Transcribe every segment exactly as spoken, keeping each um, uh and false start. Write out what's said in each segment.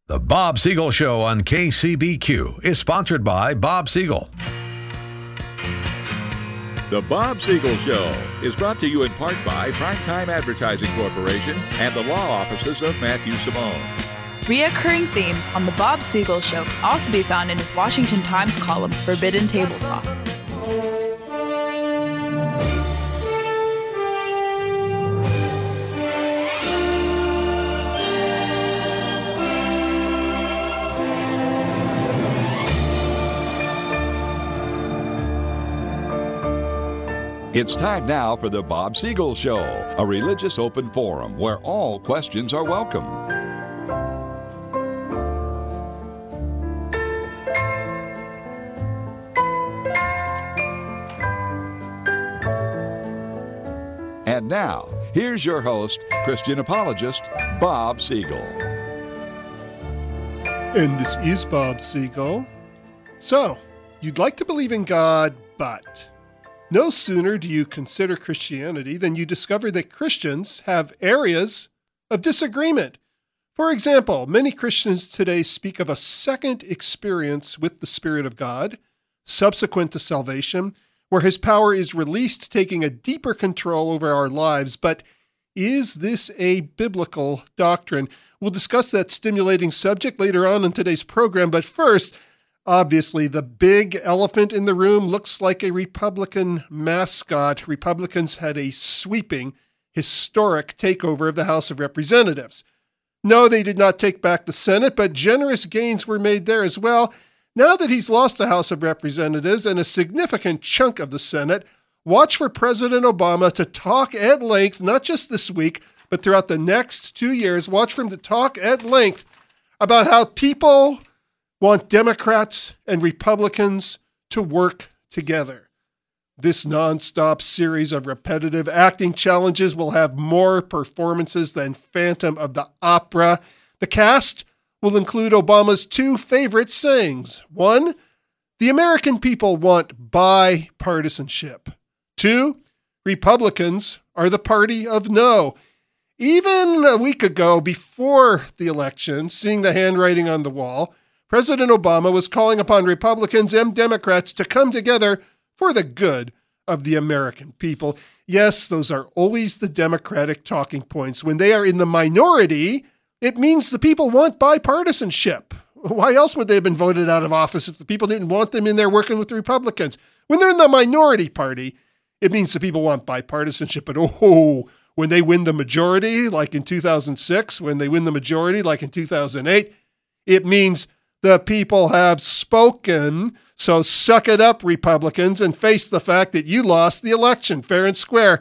The Bob Siegel Show on K C B Q is sponsored by Bob Siegel. The Bob Siegel Show is brought to you in part by Primetime Advertising Corporation and the law offices of Matthew Simone. Reoccurring themes on The Bob Siegel Show can also be found in his Washington Times column, Forbidden Table Talk. It's time now for the Bob Siegel Show, a religious open forum where all questions are welcome. And now, here's your host, Christian apologist, Bob Siegel. And this is Bob Siegel. So, you'd like to believe in God, but no sooner do you consider Christianity than you discover that Christians have areas of disagreement. For example, many Christians today speak of a second experience with the Spirit of God, subsequent to salvation, where His power is released, taking a deeper control over our lives. But is this a biblical doctrine? We'll discuss that stimulating subject later on in today's program, but first, obviously, the big elephant in the room looks like a Republican mascot. Republicans had a sweeping, historic takeover of the House of Representatives. No, they did not take back the Senate, but generous gains were made there as well. Now that he's lost the House of Representatives and a significant chunk of the Senate, watch for President Obama to talk at length, not just this week, but throughout the next two years. Watch for him to talk at length about how people want Democrats and Republicans to work together. This nonstop series of repetitive acting challenges will have more performances than Phantom of the Opera. The cast will include Obama's two favorite sayings. One, the American people want bipartisanship. Two, Republicans are the party of no. Even a week ago, before the election, seeing the handwriting on the wall, President Obama was calling upon Republicans and Democrats to come together for the good of the American people. Yes, those are always the Democratic talking points. When they are in the minority, it means the people want bipartisanship. Why else would they have been voted out of office if the people didn't want them in there working with the Republicans? When they're in the minority party, it means the people want bipartisanship. But oh, when they win the majority, like in two thousand six, when they win the majority, like in two thousand eight, it means the people have spoken, so suck it up, Republicans, and face the fact that you lost the election, fair and square.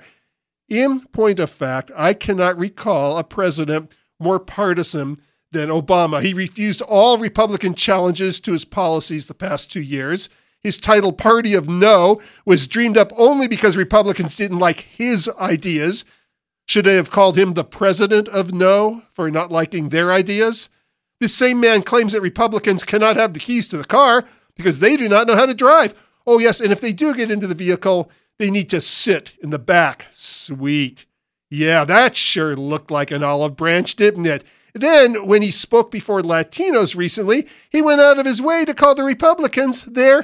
In point of fact, I cannot recall a president more partisan than Obama. He refused all Republican challenges to his policies the past two years. His title, Party of No, was dreamed up only because Republicans didn't like his ideas. Should they have called him the President of No for not liking their ideas? This same man claims that Republicans cannot have the keys to the car because they do not know how to drive. Oh, yes, and if they do get into the vehicle, they need to sit in the back. Sweet. Yeah, that sure looked like an olive branch, didn't it? Then, when he spoke before Latinos recently, he went out of his way to call the Republicans their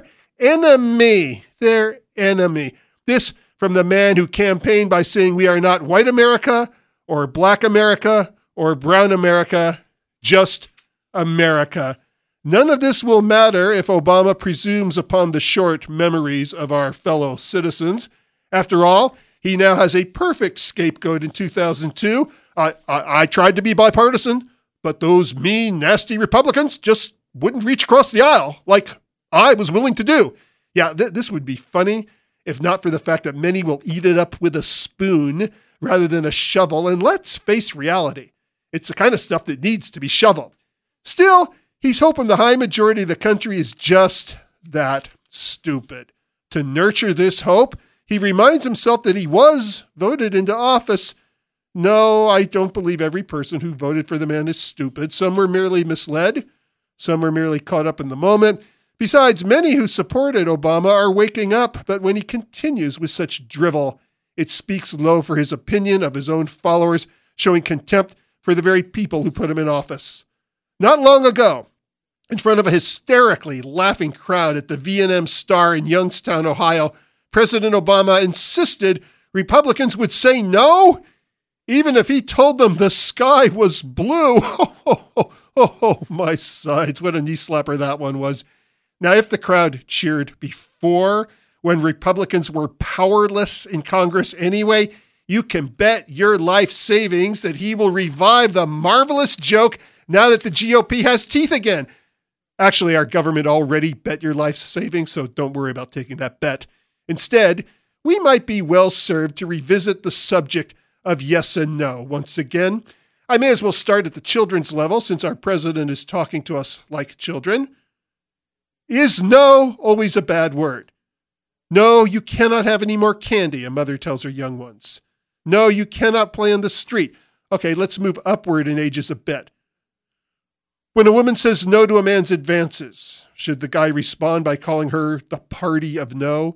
enemy. Their enemy. This from the man who campaigned by saying we are not white America or black America or brown America, just America. None of this will matter if Obama presumes upon the short memories of our fellow citizens. After all, he now has a perfect scapegoat in two thousand two. I, I, I tried to be bipartisan, but those mean, nasty Republicans just wouldn't reach across the aisle like I was willing to do. Yeah, th- this would be funny if not for the fact that many will eat it up with a spoon rather than a shovel. And let's face reality. It's the kind of stuff that needs to be shoveled. Still, he's hoping the high majority of the country is just that stupid. To nurture this hope, he reminds himself that he was voted into office. No, I don't believe every person who voted for the man is stupid. Some were merely misled. Some were merely caught up in the moment. Besides, many who supported Obama are waking up, but when he continues with such drivel, it speaks low for his opinion of his own followers, showing contempt for the very people who put him in office. Not long ago, in front of a hysterically laughing crowd at the V and M Star in Youngstown, Ohio, President Obama insisted Republicans would say no, even if he told them the sky was blue. Oh, oh, oh, oh, oh, my sides. What a knee slapper that one was. Now, if the crowd cheered before, when Republicans were powerless in Congress anyway, you can bet your life savings that he will revive the marvelous joke now that the G O P has teeth again. Actually, our government already bet your life savings, so don't worry about taking that bet. Instead, we might be well served to revisit the subject of yes and no once again. I may as well start at the children's level since our president is talking to us like children. Is no always a bad word? No, you cannot have any more candy, a mother tells her young ones. No, you cannot play on the street. Okay, let's move upward in ages a bit. When a woman says no to a man's advances, should the guy respond by calling her the party of no?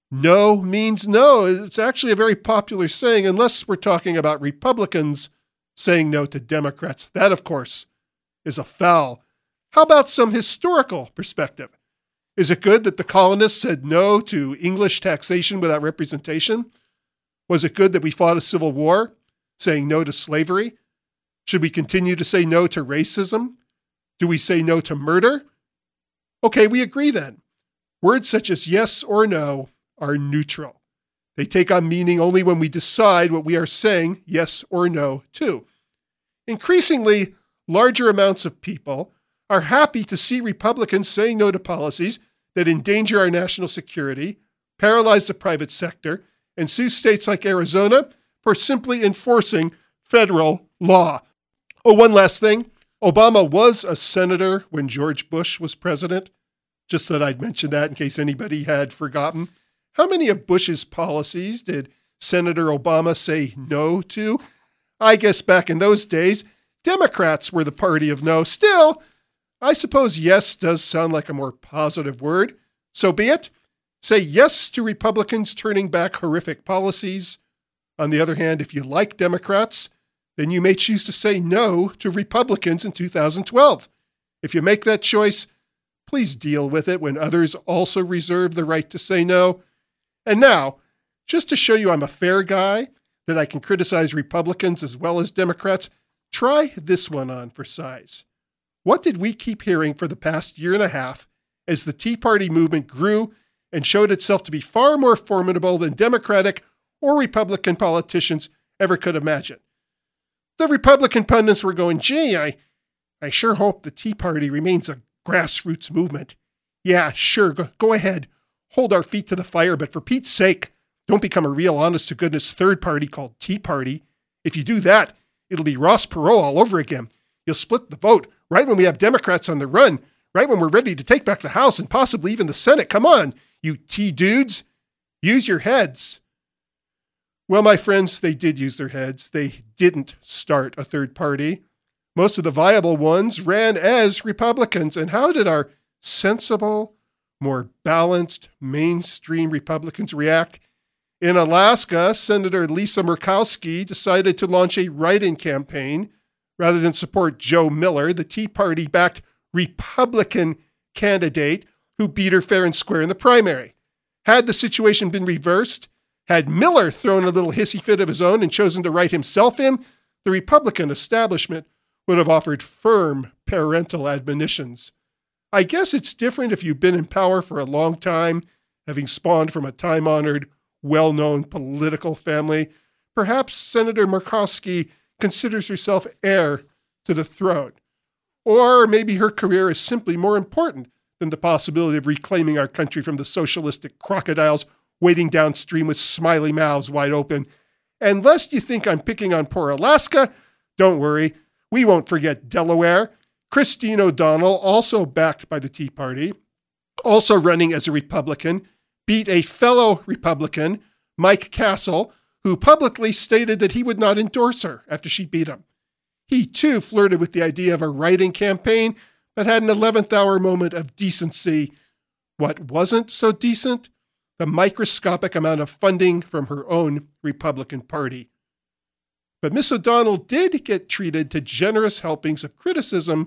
No means no. It's actually a very popular saying, unless we're talking about Republicans saying no to Democrats. That, of course, is a foul. How about some historical perspective? Is it good that the colonists said no to English taxation without representation? Was it good that we fought a civil war, saying no to slavery? Should we continue to say no to racism? Do we say no to murder? Okay, we agree then. Words such as yes or no are neutral. They take on meaning only when we decide what we are saying yes or no to. Increasingly, larger amounts of people are happy to see Republicans saying no to policies that endanger our national security, paralyze the private sector, and sue states like Arizona for simply enforcing federal law. Oh, one last thing. Obama was a senator when George Bush was president. Just thought I'd mention that in case anybody had forgotten. How many of Bush's policies did Senator Obama say no to? I guess back in those days, Democrats were the party of no. Still, I suppose yes does sound like a more positive word. So be it. Say yes to Republicans turning back horrific policies. On the other hand, if you like Democrats, then you may choose to say no to Republicans in two thousand twelve. If you make that choice, please deal with it when others also reserve the right to say no. And now, just to show you I'm a fair guy, that I can criticize Republicans as well as Democrats, try this one on for size. What did we keep hearing for the past year and a half as the Tea Party movement grew and showed itself to be far more formidable than Democratic or Republican politicians ever could imagine? The Republican pundits were going, gee, I, I sure hope the Tea Party remains a grassroots movement. Yeah, sure, go, go ahead. Hold our feet to the fire, but for Pete's sake, don't become a real honest-to-goodness third party called Tea Party. If you do that, it'll be Ross Perot all over again. You'll split the vote right when we have Democrats on the run, right when we're ready to take back the House and possibly even the Senate. Come on, you tea dudes. Use your heads. Well, my friends, they did use their heads. They didn't start a third party. Most of the viable ones ran as Republicans. And how did our sensible, more balanced, mainstream Republicans react? In Alaska, Senator Lisa Murkowski decided to launch a write-in campaign rather than support Joe Miller, the Tea Party-backed Republican candidate who beat her fair and square in the primary. Had the situation been reversed, had Miller thrown a little hissy fit of his own and chosen to write himself in, the Republican establishment would have offered firm parental admonitions. I guess it's different if you've been in power for a long time, having spawned from a time-honored, well-known political family. Perhaps Senator Murkowski considers herself heir to the throne. Or maybe her career is simply more important than the possibility of reclaiming our country from the socialistic crocodiles waiting downstream with smiley mouths wide open. And lest you think I'm picking on poor Alaska, don't worry, we won't forget Delaware. Christine O'Donnell, also backed by the Tea Party, also running as a Republican, beat a fellow Republican, Mike Castle, who publicly stated that he would not endorse her after she beat him. He, too, flirted with the idea of a write-in campaign, but had an eleventh hour moment of decency. What wasn't so decent? The microscopic amount of funding from her own Republican Party. But Miss O'Donnell did get treated to generous helpings of criticism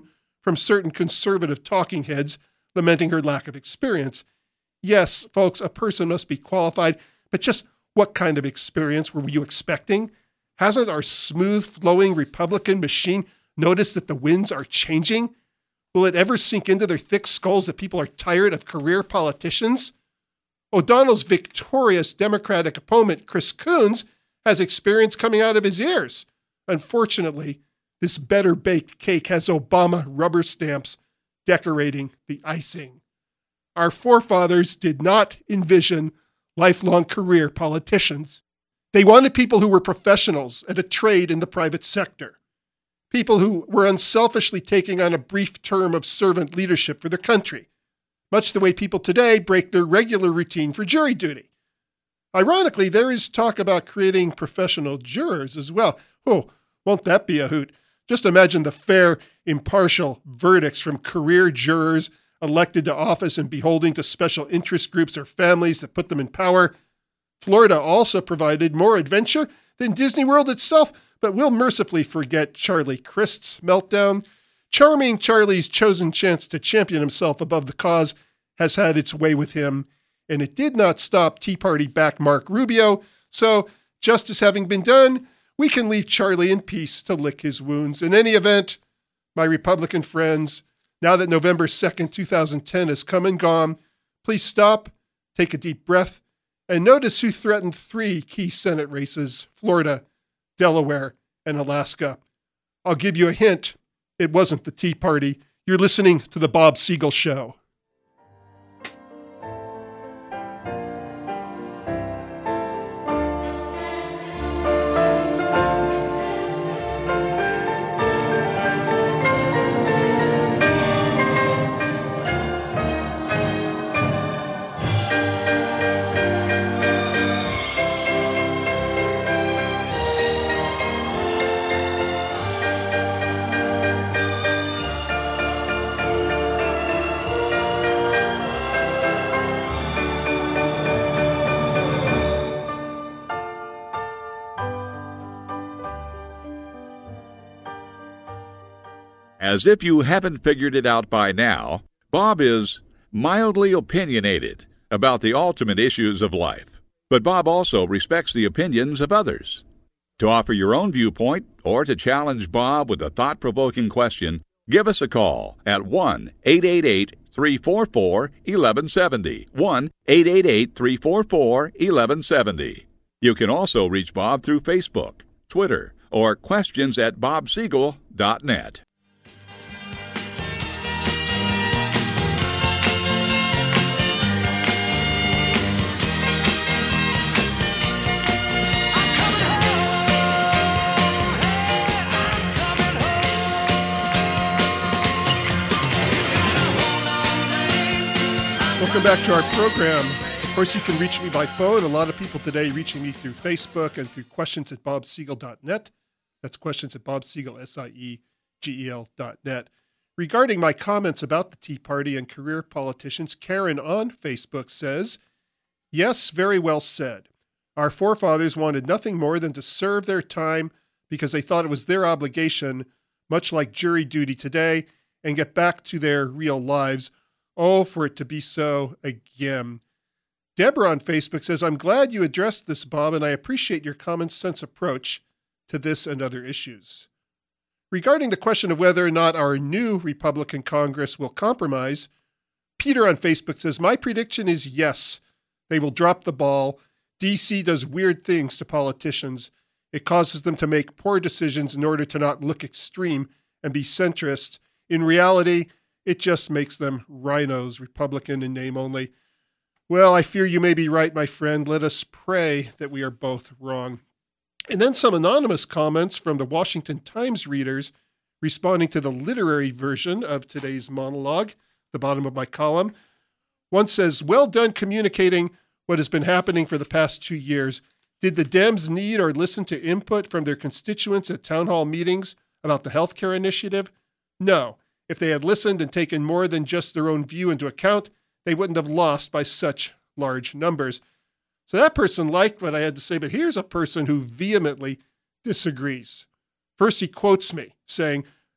from certain conservative talking heads lamenting her lack of experience. Yes, folks, a person must be qualified, but just what kind of experience were you expecting? Hasn't our smooth-flowing Republican machine noticed that the winds are changing? Will it ever sink into their thick skulls that people are tired of career politicians? O'Donnell's victorious Democratic opponent, Chris Coons, has experience coming out of his ears. Unfortunately, this better-baked cake has Obama rubber stamps decorating the icing. Our forefathers did not envision lifelong career politicians. They wanted people who were professionals at a trade in the private sector, people who were unselfishly taking on a brief term of servant leadership for their country, much the way people today break their regular routine for jury duty. Ironically, there is talk about creating professional jurors as well. Oh, won't that be a hoot? Just imagine the fair, impartial verdicts from career jurors elected to office and beholding to special interest groups or families that put them in power. Florida also provided more adventure than Disney World itself, but we'll mercifully forget Charlie Crist's meltdown. Charming Charlie's chosen chance to champion himself above the cause has had its way with him, and it did not stop Tea Party-backed Mark Rubio, so justice having been done, we can leave Charlie in peace to lick his wounds. In any event, my Republican friends, now that November second, two thousand ten has come and gone, please stop, take a deep breath, and notice who threatened three key Senate races: Florida, Delaware, and Alaska. I'll give you a hint. It wasn't the Tea Party. You're listening to The Bob Siegel Show. As if you haven't figured it out by now, Bob is mildly opinionated about the ultimate issues of life. But Bob also respects the opinions of others. To offer your own viewpoint or to challenge Bob with a thought-provoking question, give us a call at one eight eight eight, three four four, one one seven zero, one eight eight eight, three four four, one one seven zero. You can also reach Bob through Facebook, Twitter, or questions at bob siegel dot net. Welcome back to our program. Of course, you can reach me by phone. A lot of people today reaching me through Facebook and through questions at bob siegel dot net. That's questions at bob siegel, S I E G E L dot net. Regarding my comments about the Tea Party and career politicians, Karen on Facebook says, yes, very well said. Our forefathers wanted nothing more than to serve their time because they thought it was their obligation, much like jury duty today, and get back to their real lives. Oh, for it to be so again. Deborah on Facebook says, I'm glad you addressed this, Bob, and I appreciate your common sense approach to this and other issues. Regarding the question of whether or not our new Republican Congress will compromise, Peter on Facebook says, my prediction is yes, they will drop the ball. D C does weird things to politicians. It causes them to make poor decisions in order to not look extreme and be centrist. In reality, it just makes them rhinos, Republican in name only. Well, I fear you may be right, my friend. Let us pray that we are both wrong. And then some anonymous comments from the Washington Times readers responding to the literary version of today's monologue, the bottom of my column. One says, well done communicating what has been happening for the past two years. Did the Dems need or listen to input from their constituents at town hall meetings about the healthcare initiative? No. If they had listened and taken more than just their own view into account, they wouldn't have lost by such large numbers. So that person liked what I had to say, but here's a person who vehemently disagrees. First, he quotes me, saying,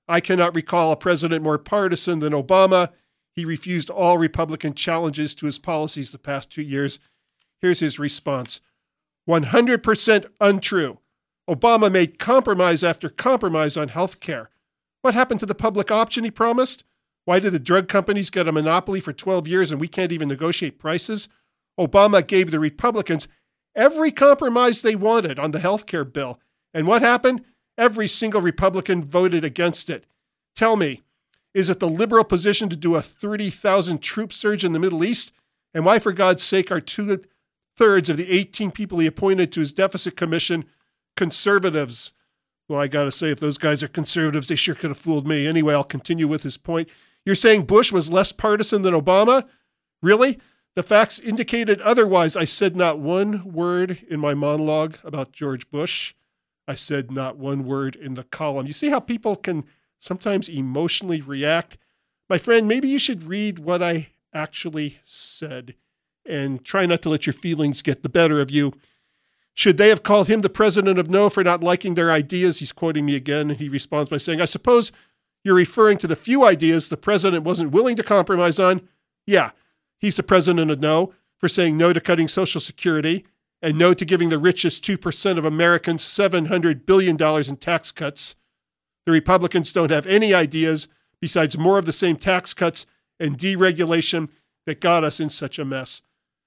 I cannot recall a president more partisan than Obama. He refused all Republican challenges to his policies the past two years. Here's his response. one hundred percent untrue. Obama made compromise after compromise on health care. What happened to the public option he promised? Why did the drug companies get a monopoly for twelve years and we can't even negotiate prices? Obama gave the Republicans every compromise they wanted on the health care bill. And what happened? Every single Republican voted against it. Tell me, is it the liberal position to do a thirty thousand troop surge in the Middle East? And why, for God's sake, are two-thirds of the eighteen people he appointed to his deficit commission conservatives? Well, I got to say, if those guys are conservatives, they sure could have fooled me. Anyway, I'll continue with his point. You're saying Bush was less partisan than Obama? Really? The facts indicated otherwise. I said not one word in my monologue about George Bush. I said not one word in the column. You see how people can sometimes emotionally react? My friend, maybe you should read what I actually said and try not to let your feelings get the better of you. Should they have called him the president of no for not liking their ideas? He's quoting me again. He responds by saying, I suppose you're referring to the few ideas the president wasn't willing to compromise on. Yeah, he's the president of no for saying no to cutting Social Security and no to giving the richest two percent of Americans seven hundred billion dollars in tax cuts. The Republicans don't have any ideas besides more of the same tax cuts and deregulation that got us in such a mess.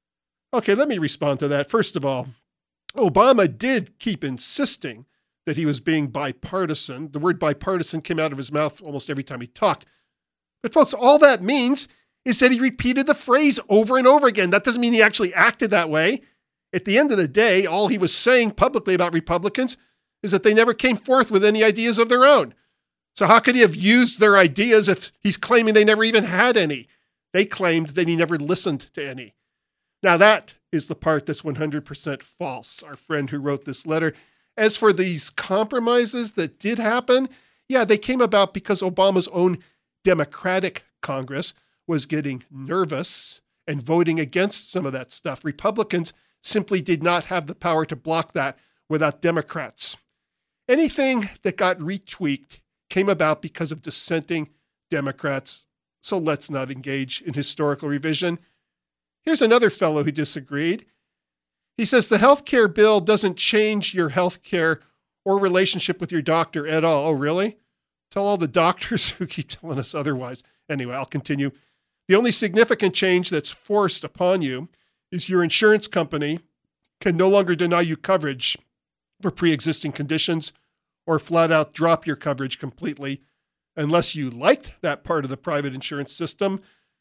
Okay, let me respond to that. First of all, Obama did keep insisting that he was being bipartisan. The word bipartisan came out of his mouth almost every time he talked. But folks, all that means is that he repeated the phrase over and over again. That doesn't mean he actually acted that way. At the end of the day, all he was saying publicly about Republicans is that they never came forth with any ideas of their own. So how could he have used their ideas if he's claiming they never even had any? They claimed that he never listened to any. Now that is the part that's one hundred percent false, our friend who wrote this letter. As for these compromises that did happen, yeah, they came about because Obama's own Democratic Congress was getting nervous and voting against some of that stuff. Republicans simply did not have the power to block that without Democrats. Anything that got retweaked came about because of dissenting Democrats. So let's not engage in historical revision. Here's another fellow who disagreed. He says the health care bill doesn't change your health care or relationship with your doctor at all. Oh, really? Tell all the doctors who keep telling us otherwise. Anyway, I'll continue. The only significant change that's forced upon you is your insurance company can no longer deny you coverage for pre-existing conditions or flat out drop your coverage completely unless you liked that part of the private insurance system.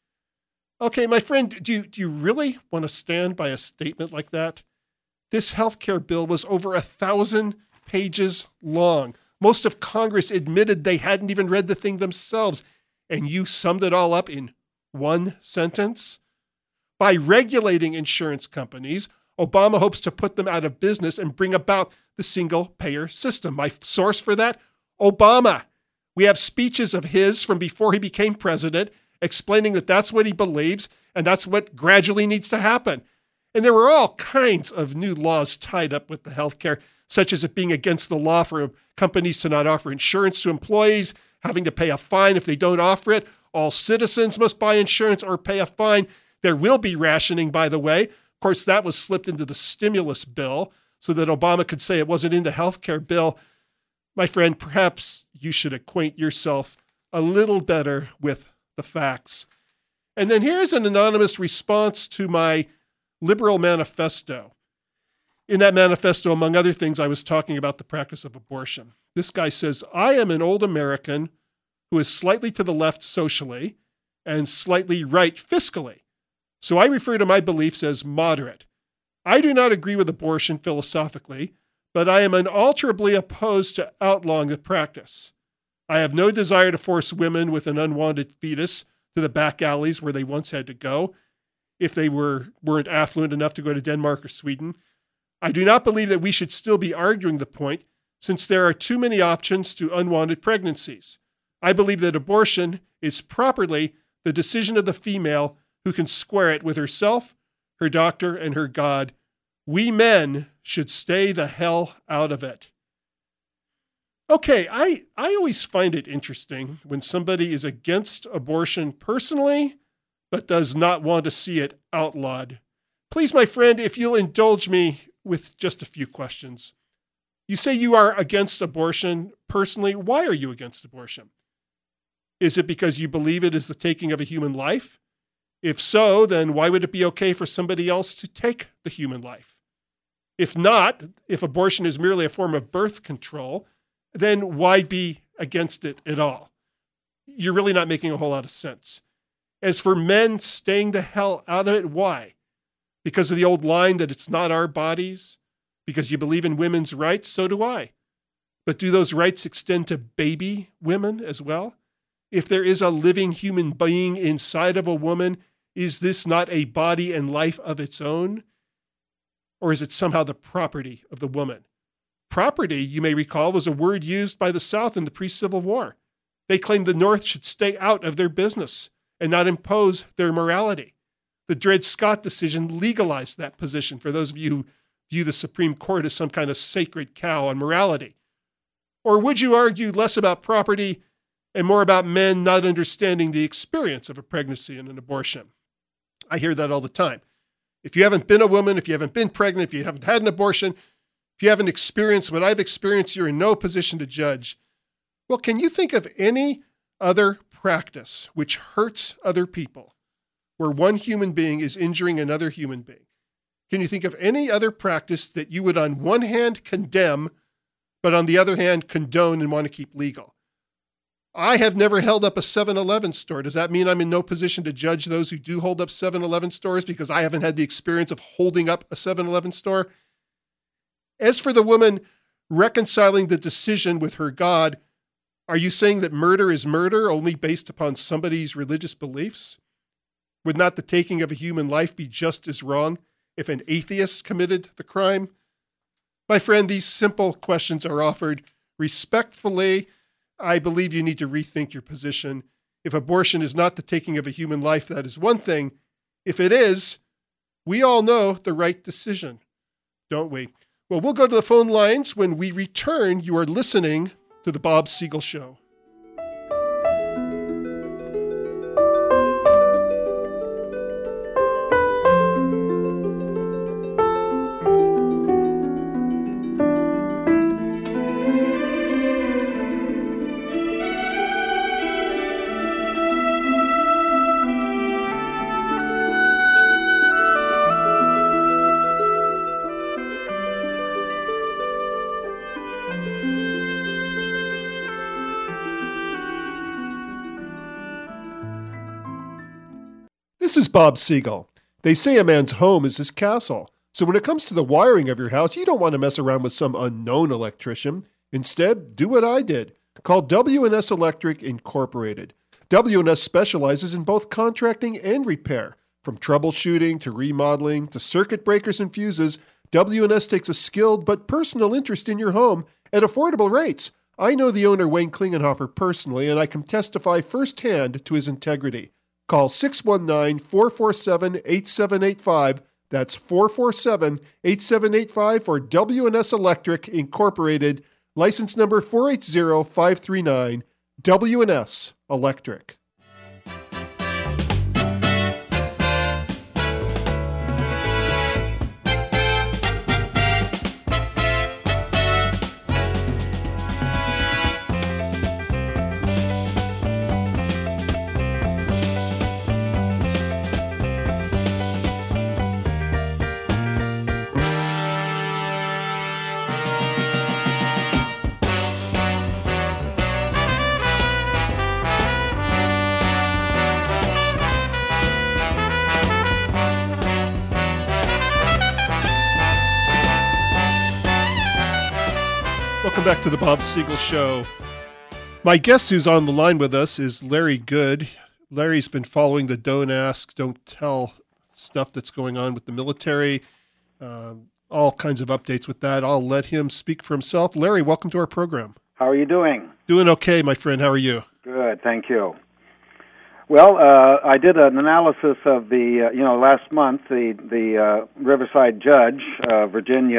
Okay, my friend, do you, do you really want to stand by a statement like that? This healthcare bill was over a thousand pages long. Most of Congress admitted they hadn't even read the thing themselves. And you summed it all up in one sentence? By regulating insurance companies, Obama hopes to put them out of business and bring about the single-payer system. My source for that? Obama. We have speeches of his from before he became president explaining that that's what he believes and that's what gradually needs to happen. And there were all kinds of new laws tied up with the healthcare, such as it being against the law for companies to not offer insurance to employees, having to pay a fine if they don't offer it. All citizens must buy insurance or pay a fine. There will be rationing, by the way. Of course, that was slipped into the stimulus bill so that Obama could say it wasn't in the healthcare bill. My friend, perhaps you should acquaint yourself a little better with the facts. And then here's an anonymous response to my liberal manifesto. In that manifesto, among other things, I was talking about the practice of abortion. This guy says, I am an old American who is slightly to the left socially and slightly right fiscally. So I refer to my beliefs as moderate. I do not agree with abortion philosophically, but I am unalterably opposed to outlawing the practice. I have no desire to force women with an unwanted fetus to the back alleys where they once had to go if they were, weren't affluent enough to go to Denmark or Sweden. I do not believe that we should still be arguing the point since there are too many options to unwanted pregnancies. I believe that abortion is properly the decision of the female who can square it with herself, her doctor, and her God. We men should stay the hell out of it. Okay, I, I always find it interesting when somebody is against abortion personally, but does not want to see it outlawed. Please, my friend, if you'll indulge me with just a few questions. You say you are against abortion personally. Why are you against abortion? Is it because you believe it is the taking of a human life? If so, then why would it be okay for somebody else to take the human life? If not, if abortion is merely a form of birth control, then why be against it at all? You're really not making a whole lot of sense. As for men staying the hell out of it, why? Because of the old line that it's not our bodies? Because you believe in women's rights? So do I. But do those rights extend to baby women as well? If there is a living human being inside of a woman, is this not a body and life of its own? Or is it somehow the property of the woman? Property, you may recall, was a word used by the South in the pre-Civil War. They claimed the North should stay out of their business and not impose their morality. The Dred Scott decision legalized that position for those of you who view the Supreme Court as some kind of sacred cow on morality. Or would you argue less about property and more about men not understanding the experience of a pregnancy and an abortion? I hear that all the time. If you haven't been a woman, if you haven't been pregnant, if you haven't had an abortion, if you haven't experienced what I've experienced, you're in no position to judge. Well, can you think of any other practice which hurts other people, where one human being is injuring another human being? Can you think of any other practice that you would on one hand condemn, but on the other hand condone and want to keep legal? I have never held up a seven eleven store. Does that mean I'm in no position to judge those who do hold up seven eleven stores because I haven't had the experience of holding up a seven eleven store? As for the woman reconciling the decision with her God, are you saying that murder is murder only based upon somebody's religious beliefs? Would not the taking of a human life be just as wrong if an atheist committed the crime? My friend, these simple questions are offered respectfully. I believe you need to rethink your position. If abortion is not the taking of a human life, that is one thing. If it is, we all know the right decision, don't we? Well, we'll go to the phone lines. When we return, you are listening to The Bob Siegel Show. This is Bob Siegel. They say a man's home is his castle. So when it comes to the wiring of your house, you don't want to mess around with some unknown electrician. Instead, do what I did. Call W and S Electric Incorporated. W and S specializes in both contracting and repair. From troubleshooting to remodeling to circuit breakers and fuses, W and S takes a skilled but personal interest in your home at affordable rates. I know the owner, Wayne Klingenhofer, personally, and I can testify firsthand to his integrity. Call six one nine, four four seven, eight seven eight five. That's four four seven, eight seven eight five for W and S Electric Incorporated. License number four eight zero five three nine. W and S Electric. Welcome back to the Bob Siegel Show. My guest who's on the line with us is Larry Good. Larry's been following the Don't Ask, Don't Tell stuff that's going on with the military, um, all kinds of updates with that. I'll let him speak for himself. Larry, welcome to our program. How are you doing? Doing okay, my friend. How are you? Good, thank you. Well, uh, I did an analysis of the, uh, you know, last month, the, the uh, Riverside judge, uh, Virginia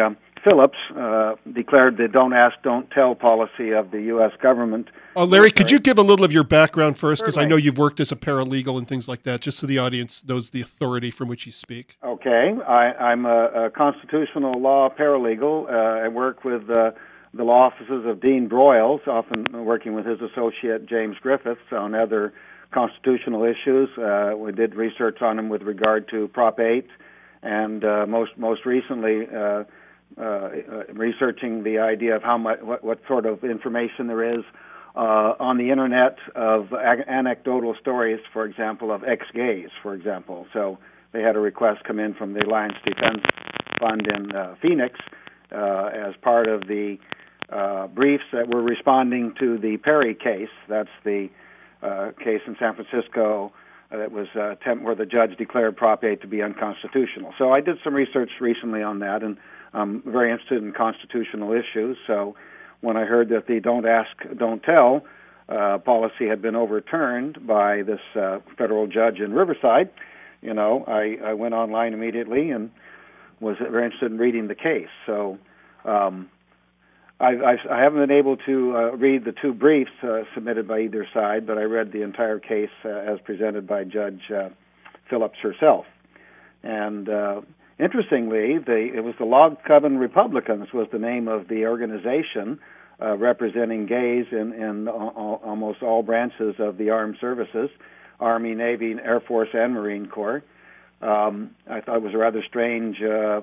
Phillips uh, declared the "Don't Ask, Don't Tell" policy of the U S government. Uh, Larry, could you give a little of your background first? Because I Certainly. know you've worked as a paralegal and things like that, just so the audience knows the authority from which you speak. Okay, I, I'm a, a constitutional law paralegal. Uh, I work with uh, the law offices of Dean Broyles, often working with his associate James Griffiths on other constitutional issues. Uh, we did research on them with regard to Prop eight, and uh, most most recently uh, uh, uh, researching the idea of how much what, what sort of information there is uh, on the internet of ag- anecdotal stories, for example, of ex-gays, for example. So they had a request come in from the Alliance Defense Fund in uh, Phoenix uh, as part of the uh, briefs that were responding to the Perry case. That's the uh, case in San Francisco uh, that was uh, temp- where the judge declared Prop eight to be unconstitutional. So I did some research recently on that, and I'm very interested in constitutional issues. So when I heard that the "Don't Ask, Don't Tell" uh, policy had been overturned by this uh, federal judge in Riverside, you know, I, I went online immediately and was very interested in reading the case. So um, I, I, I haven't been able to uh, read the two briefs uh, submitted by either side, but I read the entire case uh, as presented by Judge uh, Phillips herself. And uh, interestingly, the, it was the Log Cabin Republicans was the name of the organization uh, representing gays in, in all, almost all branches of the armed services, Army, Navy, Air Force, and Marine Corps. Um, I thought it was a rather strange uh,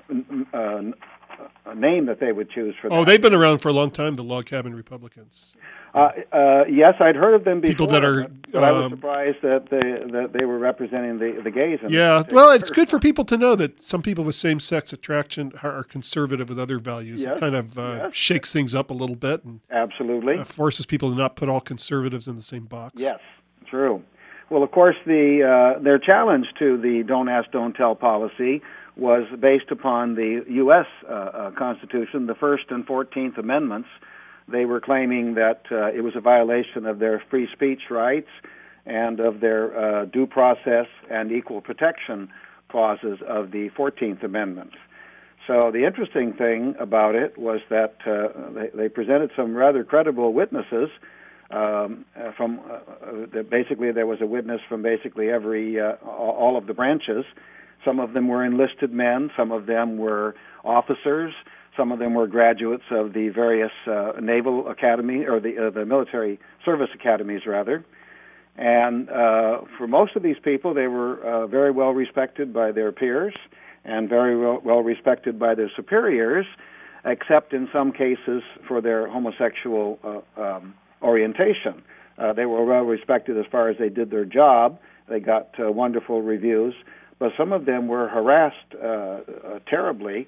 uh, name that they would choose for that. Oh, they've been around for a long time, the Log Cabin Republicans. Uh, uh, yes, I'd heard of them before. People that are, but, but I was um, surprised that they that they were representing the the gays. In Yeah, this well, it's good for particular people to know that some people with same-sex attraction are are conservative with other values. Yes, It kind of uh, yes. shakes things up a little bit and Absolutely. uh, forces people to not put all conservatives in the same box. Yes, true. Well, of course, the uh, their challenge to the "Don't Ask, Don't Tell" policy was based upon the U S uh, uh, Constitution, the First and Fourteenth Amendments. They were claiming that uh, it was a violation of their free speech rights and of their uh, due process and equal protection clauses of the Fourteenth Amendment. So the interesting thing about it was that uh, they, they presented some rather credible witnesses. Um, uh, from uh, uh, basically, there was a witness from basically every uh, all of the branches. Some of them were enlisted men. Some of them were officers. Some of them were graduates of the various uh, naval academy or the uh, the military service academies, rather. And uh, for most of these people, they were uh, very well respected by their peers and very well, well respected by their superiors, except in some cases for their homosexual uh, um, orientation. Uh, they were well respected as far as they did their job. They got uh, wonderful reviews, but some of them were harassed uh, uh, terribly.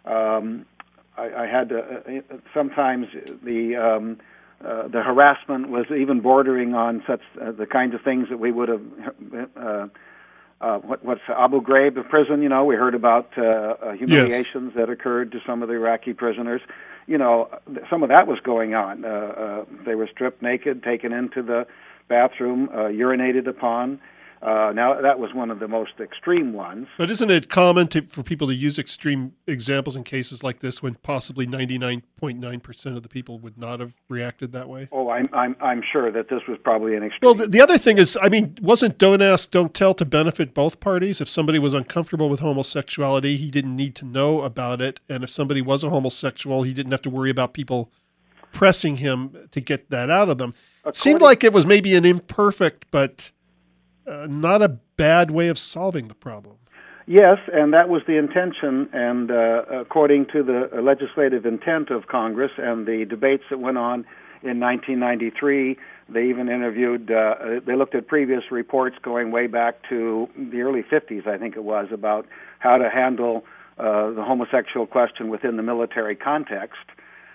Um, I, I had to, uh, sometimes the um, uh, the harassment was even bordering on such uh, the kinds of things that we would have. Uh, uh, what, what's Abu Ghraib, the prison? You know, we heard about uh, uh, humiliations yes. that occurred to some of the Iraqi prisoners. You know, some of that was going on. Uh, uh, they were stripped naked, taken into the bathroom, uh, urinated upon. Uh, now, that was one of the most extreme ones. But isn't it common to, for people to use extreme examples in cases like this when possibly ninety-nine point nine percent of the people would not have reacted that way? Oh, I'm I'm I'm sure that this was probably an extreme. Well, the, the other thing is, I mean, wasn't "Don't Ask, Don't Tell" to benefit both parties? If somebody was uncomfortable with homosexuality, he didn't need to know about it. And if somebody was a homosexual, he didn't have to worry about people pressing him to get that out of them. It seemed like it was maybe an imperfect, but Uh, not a bad way of solving the problem. Yes, and that was the intention, and uh, according to the legislative intent of Congress and the debates that went on in nineteen ninety-three, they even interviewed, uh, they looked at previous reports going way back to the early fifties, I think it was, about how to handle uh, the homosexual question within the military context.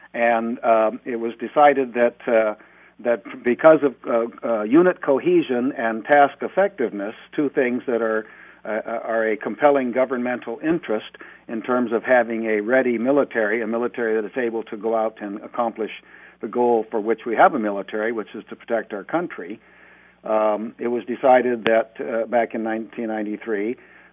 And um, it was decided that uh, that because of uh, uh, unit cohesion and task effectiveness, two things that are uh, are a compelling governmental interest in terms of having a ready military, a military that is able to go out and accomplish the goal for which we have a military, which is to protect our country. Um, it was decided that uh, back in nineteen ninety-three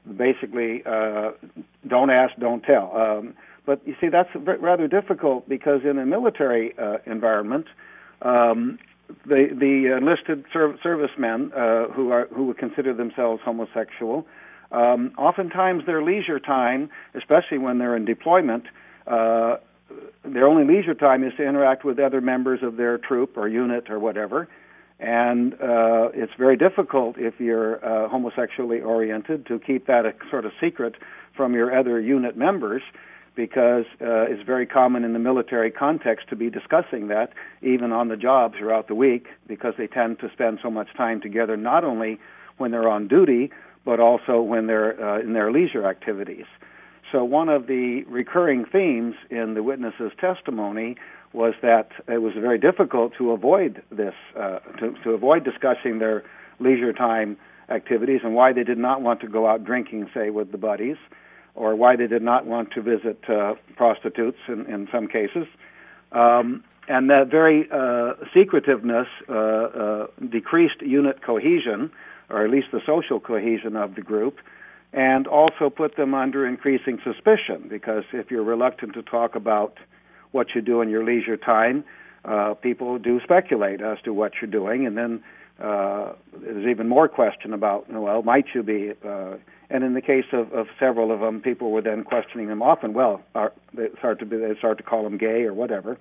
basically, uh, don't ask, don't tell. Um, but you see, that's rather difficult because in a military uh, environment, um, the the enlisted serv- servicemen uh, who are who would consider themselves homosexual, um, oftentimes their leisure time, especially when they're in deployment, uh, their only leisure time is to interact with other members of their troop or unit or whatever. And uh, it's very difficult if you're uh, homosexually oriented to keep that a sort of secret from your other unit members, because uh, it's very common in the military context to be discussing that even on the job throughout the week, because they tend to spend so much time together, not only when they're on duty, but also when they're uh, in their leisure activities. So one of the recurring themes in the witness's testimony was that it was very difficult to avoid this, uh, to, to avoid discussing their leisure time activities and why they did not want to go out drinking, say, with the buddies, or why they did not want to visit uh, prostitutes in, in some cases. Um, and that very uh, secretiveness uh, uh, decreased unit cohesion, or at least the social cohesion of the group, and also put them under increasing suspicion, because if you're reluctant to talk about what you do in your leisure time, uh, people do speculate as to what you're doing, and then uh, there's even more question about, well, might you be? Uh, and in the case of, of several of them, people were then questioning them often. Well, are, they start to be, they start to call them gay or whatever.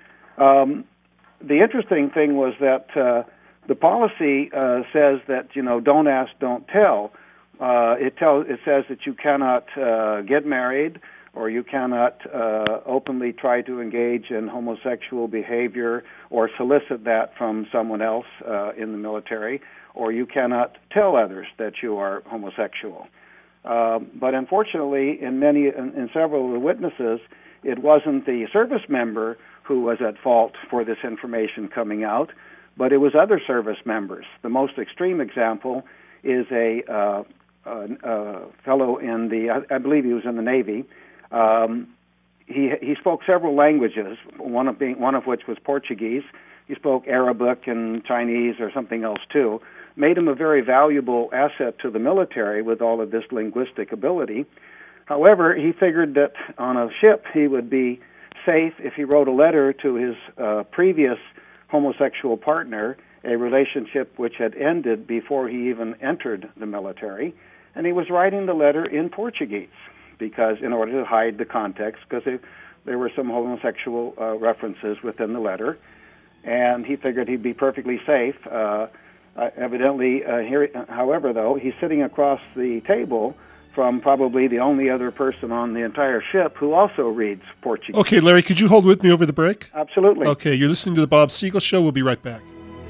Um, the interesting thing was that uh, the policy uh, says that, you know, don't ask, don't tell. Uh, it tells it says that you cannot uh, get married, or you cannot uh, openly try to engage in homosexual behavior or solicit that from someone else uh, in the military, or you cannot tell others that you are homosexual. Uh, but unfortunately, in many, in, in several of the witnesses, it wasn't the service member who was at fault for this information coming out, but it was other service members. The most extreme example is a, uh, a, a fellow in the, I, I believe he was in the Navy. Um, he he spoke several languages, one of being one of which was Portuguese. He spoke Arabic and Chinese or something else too. Made him a very valuable asset to the military with all of this linguistic ability. However, he figured that on a ship he would be safe if he wrote a letter to his uh, previous homosexual partner, a relationship which had ended before he even entered the military, and he was writing the letter in Portuguese, because in order to hide the context, because there were some homosexual uh, references within the letter, and he figured he'd be perfectly safe. Uh, uh, evidently, uh, here, however, though, he's sitting across the table from probably the only other person on the entire ship who also reads Portuguese. Okay, Larry, could you hold with me over the break? Absolutely. Okay, you're listening to the Bob Siegel Show. We'll be right back.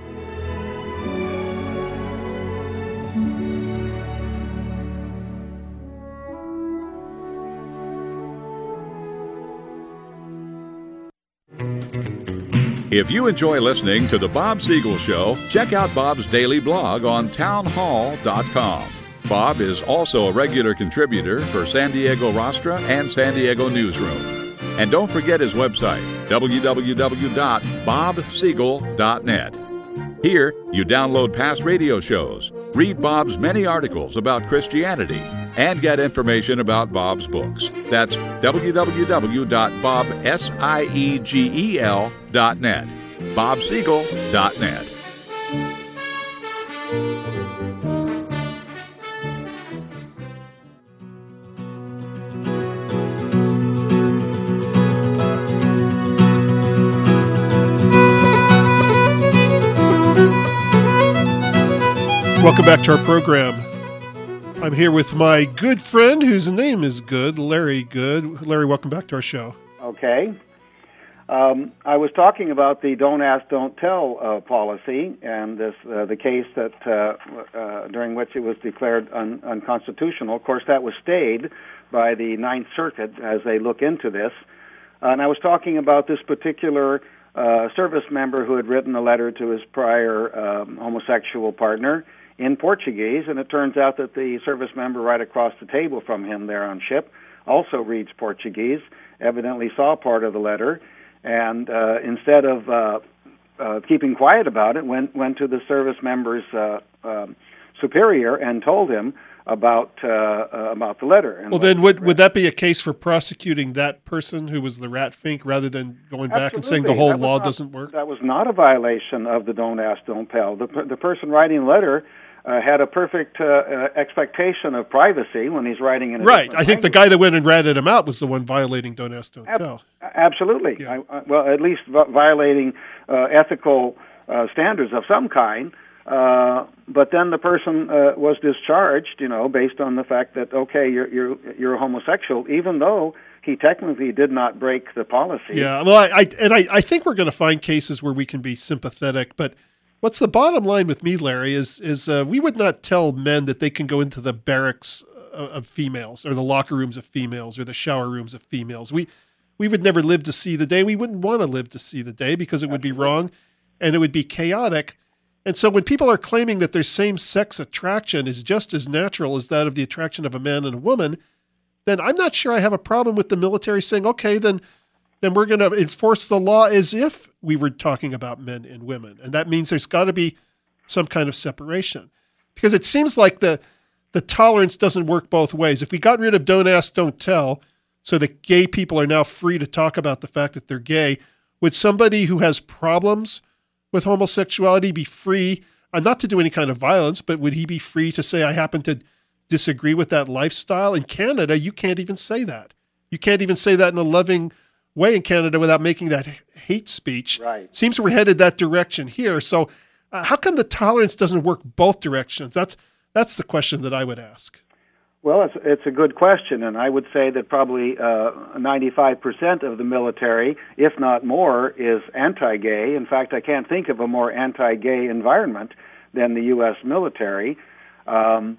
If you enjoy listening to The Bob Siegel Show, check out Bob's daily blog on town hall dot com. Bob is also a regular contributor for San Diego Rostra and San Diego Newsroom. And don't forget his website, w w w dot bob siegel dot net. Here, you download past radio shows, read Bob's many articles about Christianity, and get information about Bob's books. That's w w w dot bob siegel dot net. bob siegel dot net. Welcome back to our program. I'm here with my good friend, whose name is Good, Larry Good. Larry, welcome back to our show. Okay. Um, I was talking about the don't ask, don't tell uh, policy, and this uh, the case that uh, uh, during which it was declared un- unconstitutional. Of course, that was stayed by the Ninth Circuit as they look into this. Uh, and I was talking about this particular uh, service member who had written a letter to his prior um, homosexual partner in Portuguese, and it turns out that the service member right across the table from him there on ship also reads Portuguese, evidently saw part of the letter, and uh, instead of uh, uh, keeping quiet about it, went went to the service member's uh, uh, superior and told him about uh, uh, about the letter. And well, then would would that be a case for prosecuting that person who was the rat fink rather than going back Absolutely. and saying the whole law not, doesn't work? That was not a violation of the Don't Ask, Don't Tell. The, the person writing the letter uh, had a perfect uh, uh, expectation of privacy when he's writing in a right. different I think language. the guy that went and ratted him out was the one violating Don't Ask, Don't Ab- Tell. Absolutely. Yeah. I, I, well, at least v- violating uh, ethical uh, standards of some kind. Uh, but then the person uh, was discharged, you know, based on the fact that, okay, you're you're you're a homosexual, even though he technically did not break the policy. Yeah, well, I, I and I, I think we're going to find cases where we can be sympathetic, but what's the bottom line with me, Larry, is is uh, we would not tell men that they can go into the barracks of females or the locker rooms of females or the shower rooms of females. We we would never live to see the day. We wouldn't want to live to see the day because it would be wrong and it would be chaotic. And so when people are claiming that their same-sex attraction is just as natural as that of the attraction of a man and a woman, then I'm not sure I have a problem with the military saying, okay, then then we're going to enforce the law as if we were talking about men and women. And that means there's got to be some kind of separation. Because it seems like the the tolerance doesn't work both ways. If we got rid of Don't Ask, Don't Tell, so that gay people are now free to talk about the fact that they're gay, would somebody who has problems with homosexuality be free, uh, not to do any kind of violence, but would he be free to say, I happen to disagree with that lifestyle? In Canada, you can't even say that. You can't even say that in a loving way in Canada without making that hate speech. Right. Seems we're headed that direction here. So uh, how come the tolerance doesn't work both directions? That's that's the question that I would ask. Well, it's it's a good question, and I would say that probably uh, ninety-five percent of the military, if not more, is anti-gay. In fact, I can't think of a more anti-gay environment than the U S military, um,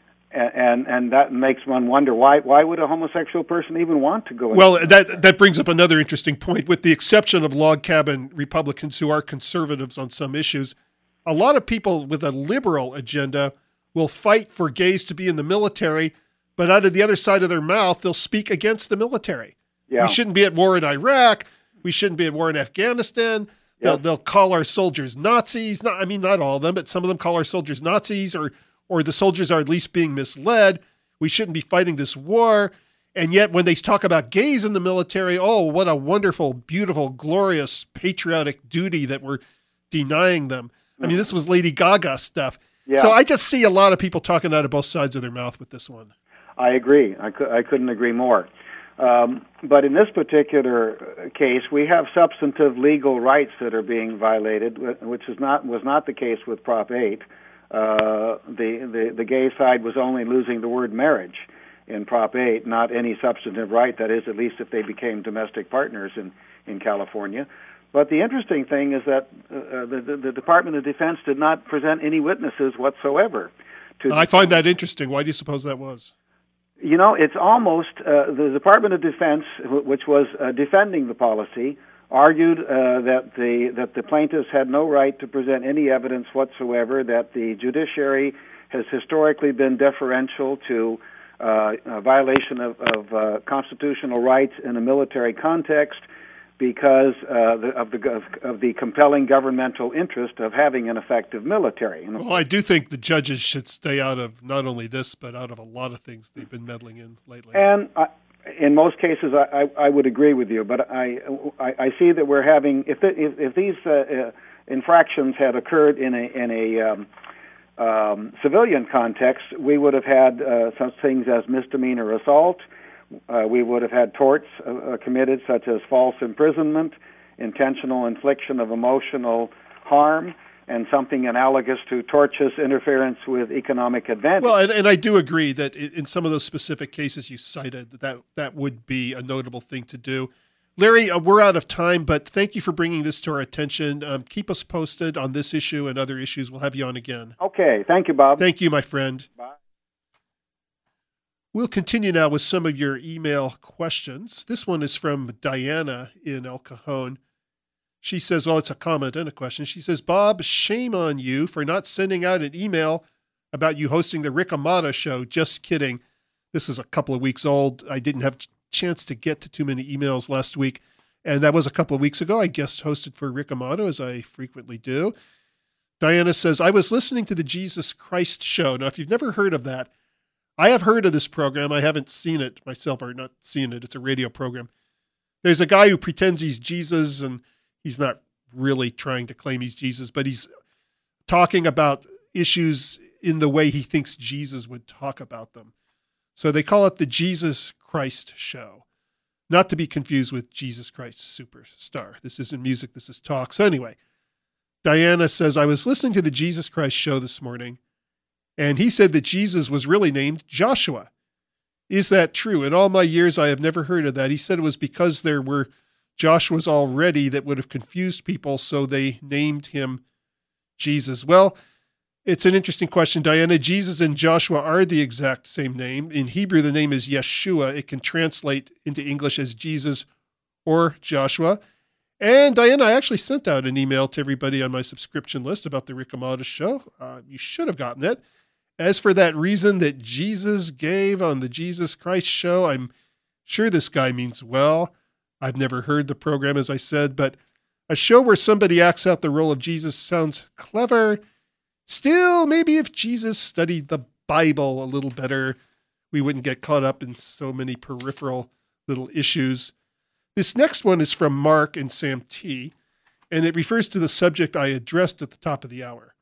and and that makes one wonder why why would a homosexual person even want to go? Well, that that brings up another interesting point. With the exception of log cabin Republicans who are conservatives on some issues, a lot of people with a liberal agenda will fight for gays to be in the military, but out of the other side of their mouth, they'll speak against the military. Yeah. We shouldn't be at war in Iraq. We shouldn't be at war in Afghanistan. They'll, Yes. they'll call our soldiers Nazis. Not, I mean, not all of them, but some of them call our soldiers Nazis, or or the soldiers are at least being misled. We shouldn't be fighting this war. And yet when they talk about gays in the military, oh, what a wonderful, beautiful, glorious, patriotic duty that we're denying them. I mean, this was Lady Gaga stuff. Yeah. So I just see a lot of people talking out of both sides of their mouth with this one. I agree. I, cou- I couldn't agree more. Um, but in this particular case, we have substantive legal rights that are being violated, which is not was not the case with Prop eight. Uh, the, the the gay side was only losing the word marriage in Prop eight, not any substantive right. That is, at least if they became domestic partners in, in California. But the interesting thing is that uh, the, the, the Department of Defense did not present any witnesses whatsoever. To I find that interesting. Why do you suppose that was? You know, it's almost uh, the Department of Defense, wh- which was uh, defending the policy, argued uh, that the that the plaintiffs had no right to present any evidence whatsoever, that the judiciary has historically been deferential to uh, a violation of, of uh, constitutional rights in a military context, because uh, the, of the of, of the compelling governmental interest of having an effective military. And Well, I do think the judges should stay out of not only this, but out of a lot of things they've been meddling in lately. And I, in most cases, I, I, I would agree with you. But I, I, I see that we're having if the, if, if these uh, uh, infractions had occurred in a in a um, um, civilian context, we would have had uh, such things as misdemeanor assault. Uh, we would have had torts uh, committed, such as false imprisonment, intentional infliction of emotional harm, and something analogous to tortious interference with economic advantage. Well, and, and I do agree that in in some of those specific cases you cited, that that, that would be a notable thing to do. Larry, uh, we're out of time, but thank you for bringing this to our attention. Um, keep us posted on this issue and other issues. We'll have you on again. Okay. Thank you, Bob. Thank you, my friend. Bye. We'll continue now with some of your email questions. This one is from Diana in El Cajon. She says, well, it's a comment and a question. She says, Bob, shame on you for not sending out an email about you hosting the Rick Amato show. Just kidding. This is a couple of weeks old. I didn't have a chance to get to too many emails last week. And that was a couple of weeks ago. I guest hosted for Rick Amato, as I frequently do. Diana says, I was listening to the Jesus Christ show. Now, if you've never heard of that, I have heard of this program. I haven't seen it myself, or not seen it. It's a radio program. There's a guy who pretends he's Jesus, and he's not really trying to claim he's Jesus, but he's talking about issues in the way he thinks Jesus would talk about them. So they call it the Jesus Christ show, not to be confused with Jesus Christ Superstar. This isn't music, this is talk. So anyway, Diana says, I was listening to the Jesus Christ show this morning, and he said that Jesus was really named Joshua. Is that true? In all my years, I have never heard of that. He said it was because there were Joshuas already that would have confused people, so they named him Jesus. Well, it's an interesting question, Diana. Jesus and Joshua are the exact same name. In Hebrew, the name is Yeshua. It can translate into English as Jesus or Joshua. And Diana, I actually sent out an email to everybody on my subscription list about the Rick Amato show. Uh, you should have gotten it. As for that reason that Jesus gave on the Jesus Christ show, I'm sure this guy means well. I've never heard the program, as I said, but a show where somebody acts out the role of Jesus sounds clever. Still, maybe if Jesus studied the Bible a little better, we wouldn't get caught up in so many peripheral little issues. This next one is from Mark and Sam T., and it refers to the subject I addressed at the top of the hour.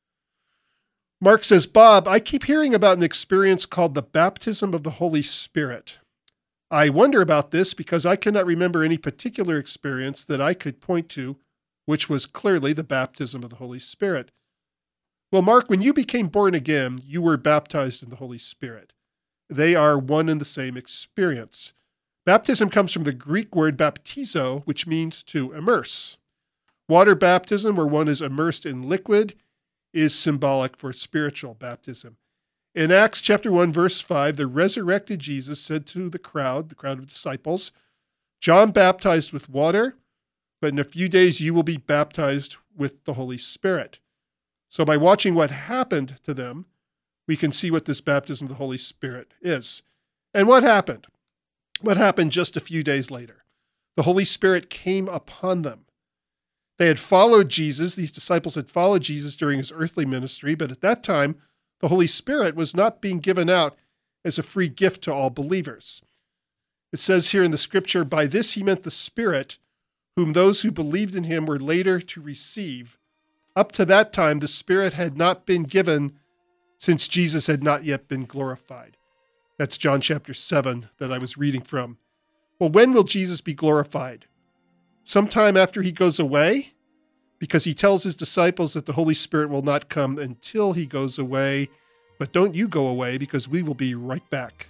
Mark says, Bob, I keep hearing about an experience called the baptism of the Holy Spirit. I wonder about this because I cannot remember any particular experience that I could point to, which was clearly the baptism of the Holy Spirit. Well, Mark, when you became born again, you were baptized in the Holy Spirit. They are one and the same experience. Baptism comes from the Greek word baptizo, which means to immerse. Water baptism, where one is immersed in liquid, is symbolic for spiritual baptism. In Acts chapter one, verse five, the resurrected Jesus said to the crowd, the crowd of disciples, John baptized with water, but in a few days you will be baptized with the Holy Spirit. So by watching what happened to them, we can see what this baptism of the Holy Spirit is. And what happened? What happened just a few days later? The Holy Spirit came upon them. They had followed Jesus. These disciples had followed Jesus during his earthly ministry, but at that time, the Holy Spirit was not being given out as a free gift to all believers. It says here in the scripture, by this he meant the Spirit, whom those who believed in him were later to receive. Up to that time, the Spirit had not been given since Jesus had not yet been glorified. That's John chapter seven that I was reading from. Well, when will Jesus be glorified? Sometime after he goes away? Because he tells his disciples that the Holy Spirit will not come until he goes away. But don't you go away, because we will be right back.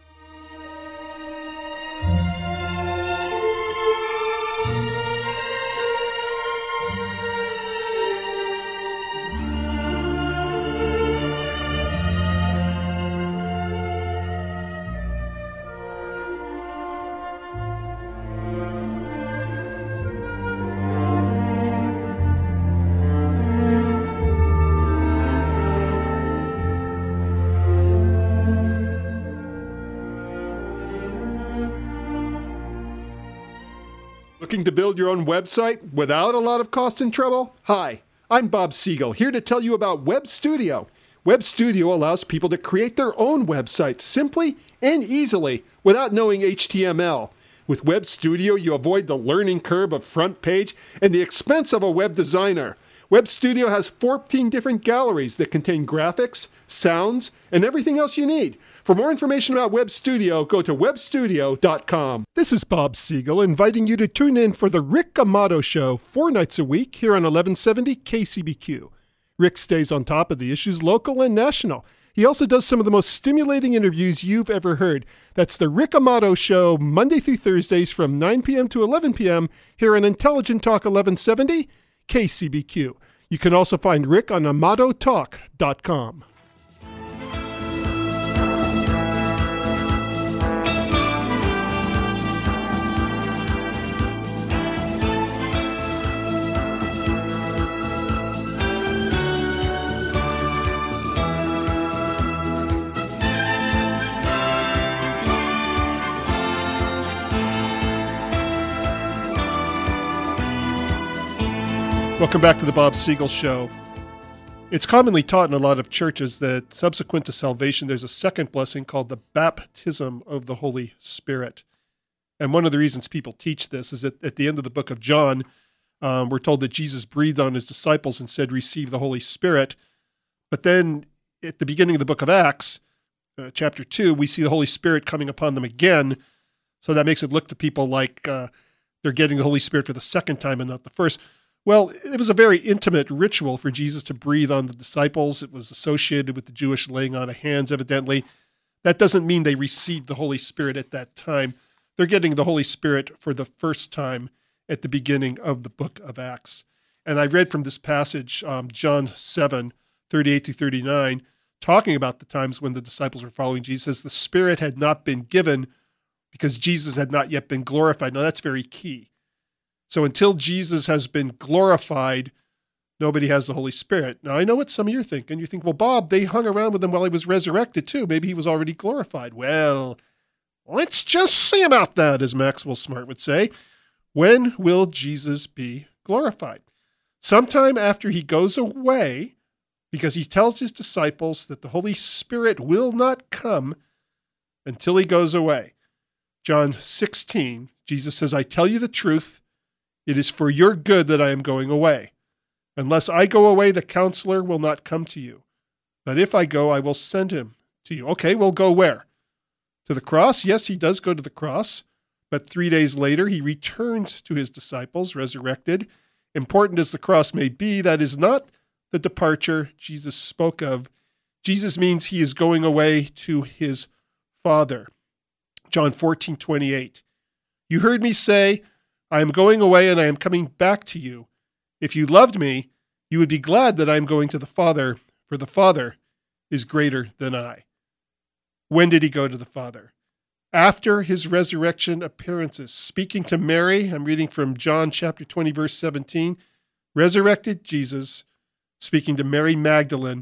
Looking to build your own website without a lot of cost and trouble? Hi, I'm Bob Siegel, here to tell you about Web Studio. Web Studio allows people to create their own websites simply and easily without knowing H T M L. With Web Studio, you avoid the learning curve of front page and the expense of a web designer. Web Studio has fourteen different galleries that contain graphics, sounds, and everything else you need. For more information about Web Studio, go to web studio dot com. This is Bob Siegel inviting you to tune in for the Rick Amato Show four nights a week here on eleven seventy K C B Q. Rick stays on top of the issues local and national. He also does some of the most stimulating interviews you've ever heard. That's the Rick Amato Show, Monday through Thursdays from nine p.m. to eleven p.m. here on Intelligent Talk eleven seventy K C B Q. You can also find Rick on amato talk dot com. Welcome back to the Bob Siegel Show. It's commonly taught in a lot of churches that subsequent to salvation, there's a second blessing called the baptism of the Holy Spirit. And one of the reasons people teach this is that at the end of the book of John, um, we're told that Jesus breathed on his disciples and said, receive the Holy Spirit. But then at the beginning of the book of Acts, uh, chapter two, we see the Holy Spirit coming upon them again. So that makes it look to people like uh, they're getting the Holy Spirit for the second time and not the first. Well, it was a very intimate ritual for Jesus to breathe on the disciples. It was associated with the Jewish laying on of hands, evidently. That doesn't mean they received the Holy Spirit at that time. They're getting the Holy Spirit for the first time at the beginning of the book of Acts. And I read from this passage, um, John seven, thirty-eight through thirty-nine, talking about the times when the disciples were following Jesus. The Spirit had not been given because Jesus had not yet been glorified. Now, that's very key. So until Jesus has been glorified, nobody has the Holy Spirit. Now, I know what some of you are thinking. You think, well, Bob, they hung around with him while he was resurrected too. Maybe he was already glorified. Well, let's just see about that, as Maxwell Smart would say. When will Jesus be glorified? Sometime after he goes away, because he tells his disciples that the Holy Spirit will not come until he goes away. John sixteen, Jesus says, I tell you the truth, it is for your good that I am going away. Unless I go away, the counselor will not come to you. But if I go, I will send him to you. Okay, we'll go where? To the cross? Yes, he does go to the cross. But three days later, he returns to his disciples, resurrected. Important as the cross may be, that is not the departure Jesus spoke of. Jesus means he is going away to his Father. John fourteen, twenty-eight. You heard me say, I am going away and I am coming back to you. If you loved me, you would be glad that I am going to the Father, for the Father is greater than I. When did he go to the Father? After his resurrection appearances. Speaking to Mary, I'm reading from John chapter twenty, verse seventeen. Resurrected Jesus, speaking to Mary Magdalene,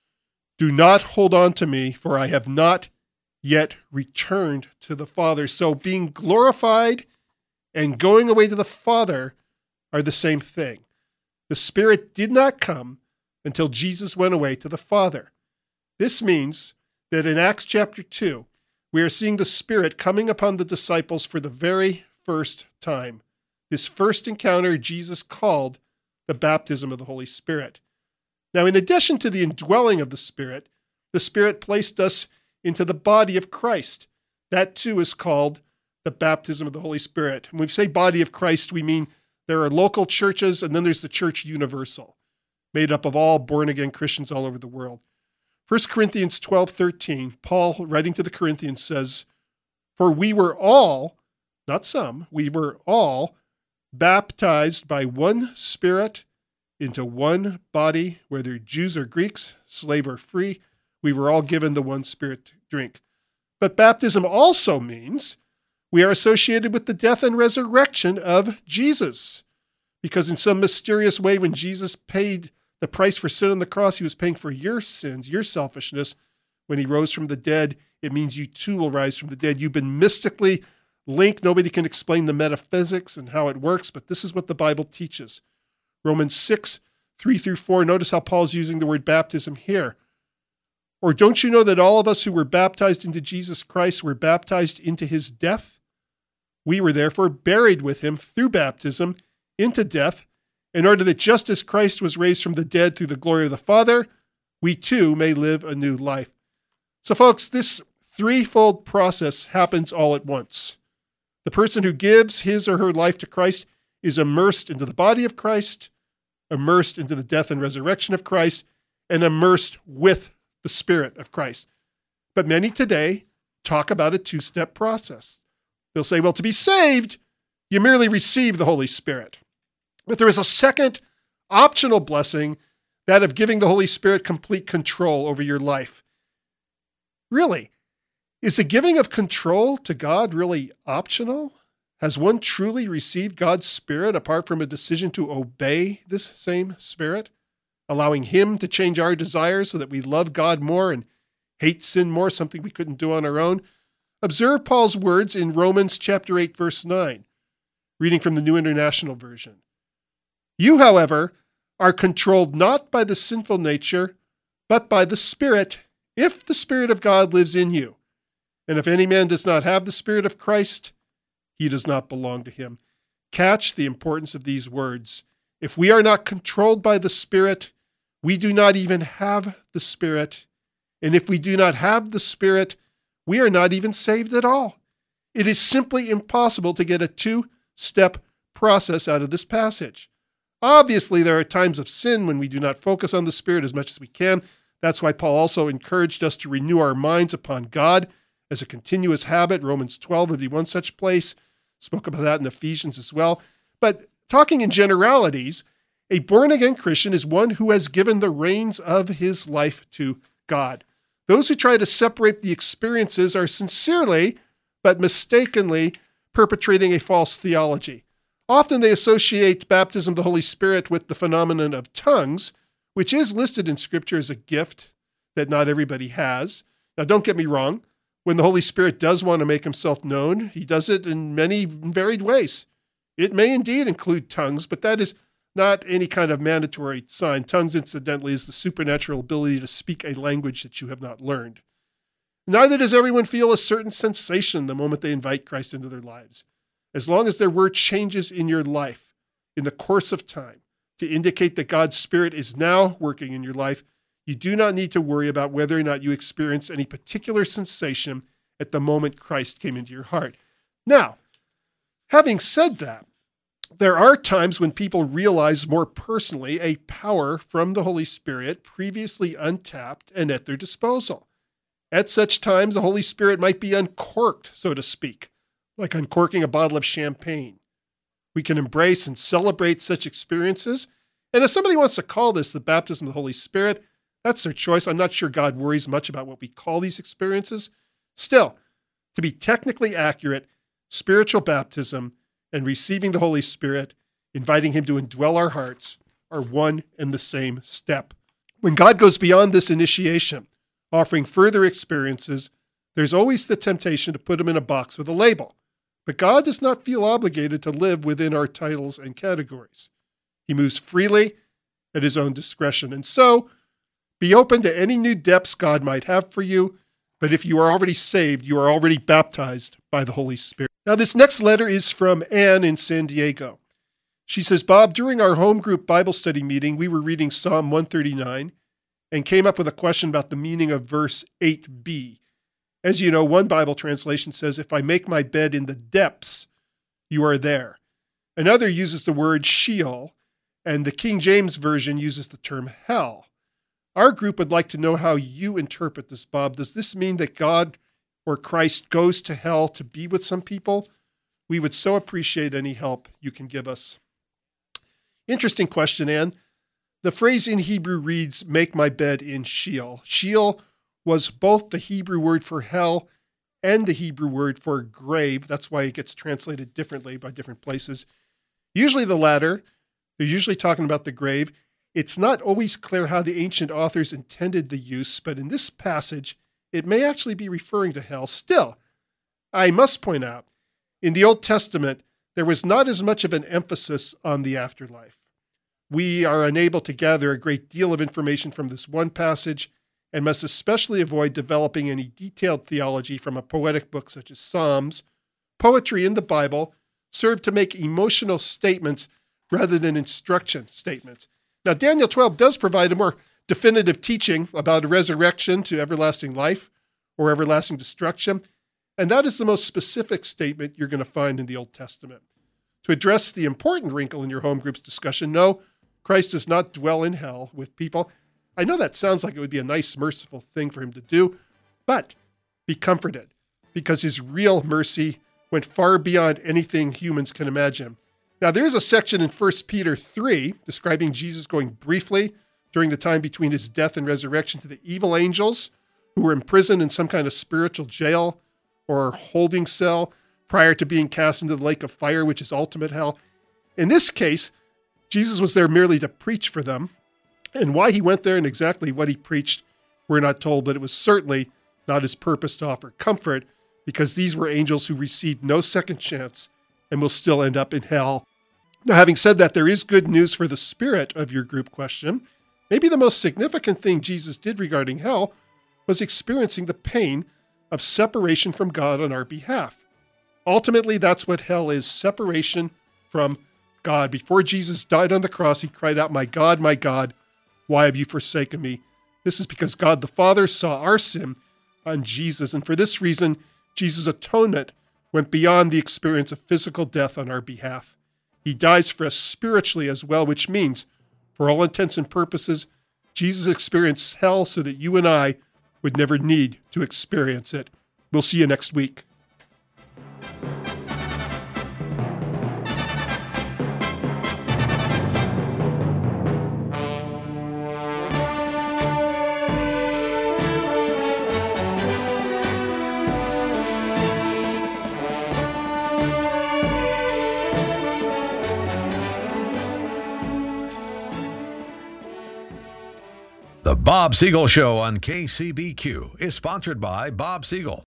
do not hold on to me, for I have not yet returned to the Father. So being glorified and going away to the Father are the same thing. The Spirit did not come until Jesus went away to the Father. This means that in Acts chapter two, we are seeing the Spirit coming upon the disciples for the very first time. This first encounter Jesus called the baptism of the Holy Spirit. Now, in addition to the indwelling of the Spirit, the Spirit placed us into the body of Christ. That too is called the baptism of the Holy Spirit. When we say body of Christ, we mean there are local churches, and then there's the church universal, made up of all born-again Christians all over the world. First Corinthians twelve thirteen, Paul, writing to the Corinthians, says, for we were all, not some, we were all baptized by one Spirit into one body, whether Jews or Greeks, slave or free, we were all given the one Spirit to drink. But baptism also means we are associated with the death and resurrection of Jesus. Because in some mysterious way, when Jesus paid the price for sin on the cross, he was paying for your sins, your selfishness. When he rose from the dead, it means you too will rise from the dead. You've been mystically linked. Nobody can explain the metaphysics and how it works, but this is what the Bible teaches. Romans six, three through four, notice how Paul's using the word baptism here. Or don't you know that all of us who were baptized into Jesus Christ were baptized into his death? We were therefore buried with him through baptism into death, in order that just as Christ was raised from the dead through the glory of the Father, we too may live a new life. So folks, this threefold process happens all at once. The person who gives his or her life to Christ is immersed into the body of Christ, immersed into the death and resurrection of Christ, and immersed with the Spirit of Christ. But many today talk about a two-step process. They'll say, well, to be saved, you merely receive the Holy Spirit. But there is a second optional blessing, that of giving the Holy Spirit complete control over your life. Really, is the giving of control to God really optional? Has one truly received God's Spirit apart from a decision to obey this same Spirit, allowing him to change our desires so that we love God more and hate sin more, something we couldn't do on our own? Observe Paul's words in Romans chapter eight, verse nine, reading from the New International Version. You, however, are controlled not by the sinful nature, but by the Spirit, if the Spirit of God lives in you. And if any man does not have the Spirit of Christ, he does not belong to him. Catch the importance of these words. If we are not controlled by the Spirit, we do not even have the Spirit. And if we do not have the Spirit, we are not even saved at all. It is simply impossible to get a two-step process out of this passage. Obviously, there are times of sin when we do not focus on the Spirit as much as we can. That's why Paul also encouraged us to renew our minds upon God as a continuous habit. Romans twelve would be one such place. Spoke about that in Ephesians as well. But talking in generalities, a born-again Christian is one who has given the reins of his life to God. Those who try to separate the experiences are sincerely, but mistakenly, perpetrating a false theology. Often they associate baptism of the Holy Spirit with the phenomenon of tongues, which is listed in Scripture as a gift that not everybody has. Now, don't get me wrong. When the Holy Spirit does want to make himself known, he does it in many varied ways. It may indeed include tongues, but that is not any kind of mandatory sign. Tongues, incidentally, is the supernatural ability to speak a language that you have not learned. Neither does everyone feel a certain sensation the moment they invite Christ into their lives. As long as there were changes in your life in the course of time to indicate that God's Spirit is now working in your life, you do not need to worry about whether or not you experience any particular sensation at the moment Christ came into your heart. Now, having said that, there are times when people realize more personally a power from the Holy Spirit previously untapped and at their disposal. At such times, the Holy Spirit might be uncorked, so to speak, like uncorking a bottle of champagne. We can embrace and celebrate such experiences. And if somebody wants to call this the baptism of the Holy Spirit, that's their choice. I'm not sure God worries much about what we call these experiences. Still, to be technically accurate, spiritual baptism and receiving the Holy Spirit, inviting him to indwell our hearts, are one and the same step. When God goes beyond this initiation, offering further experiences, there's always the temptation to put him in a box with a label. But God does not feel obligated to live within our titles and categories. He moves freely at his own discretion. And so, be open to any new depths God might have for you. But if you are already saved, you are already baptized by the Holy Spirit. Now, this next letter is from Anne in San Diego. She says, Bob, during our home group Bible study meeting, we were reading Psalm one thirty-nine and came up with a question about the meaning of verse eight b. As you know, one Bible translation says, if I make my bed in the depths, you are there. Another uses the word Sheol, and the King James Version uses the term hell. Our group would like to know how you interpret this, Bob. Does this mean that God or Christ goes to hell to be with some people? We would so appreciate any help you can give us. Interesting question, Anne. The phrase in Hebrew reads, make my bed in Sheol. Sheol was both the Hebrew word for hell and the Hebrew word for grave. That's why it gets translated differently by different places. Usually the latter. They're usually talking about the grave. It's not always clear how the ancient authors intended the use, but in this passage, it may actually be referring to hell. Still, I must point out, in the Old Testament, there was not as much of an emphasis on the afterlife. We are unable to gather a great deal of information from this one passage and must especially avoid developing any detailed theology from a poetic book such as Psalms. Poetry in the Bible served to make emotional statements rather than instruction statements. Now, Daniel twelve does provide a more definitive teaching about a resurrection to everlasting life or everlasting destruction, and that is the most specific statement you're going to find in the Old Testament. To address the important wrinkle in your home group's discussion, no, Christ does not dwell in hell with people. I know that sounds like it would be a nice, merciful thing for him to do, but be comforted, because his real mercy went far beyond anything humans can imagine. Now, there is a section in First Peter three describing Jesus going briefly during the time between his death and resurrection to the evil angels who were imprisoned in some kind of spiritual jail or holding cell prior to being cast into the lake of fire, which is ultimate hell. In this case, Jesus was there merely to preach for them. And why he went there and exactly what he preached, we're not told, but it was certainly not his purpose to offer comfort, because these were angels who received no second chance and will still end up in hell Now, having said that, there is good news for the spirit of your group question. Maybe the most significant thing Jesus did regarding hell was experiencing the pain of separation from God on our behalf. Ultimately, that's what hell is, separation from God. Before Jesus died on the cross, he cried out, "My God, my God, why have you forsaken me?" This is because God the Father saw our sin on Jesus, and for this reason, Jesus' atonement went beyond the experience of physical death on our behalf. He dies for us spiritually as well, which means, for all intents and purposes, Jesus experienced hell so that you and I would never need to experience it. We'll see you next week. The Bob Siegel Show on K C B Q is sponsored by Bob Siegel.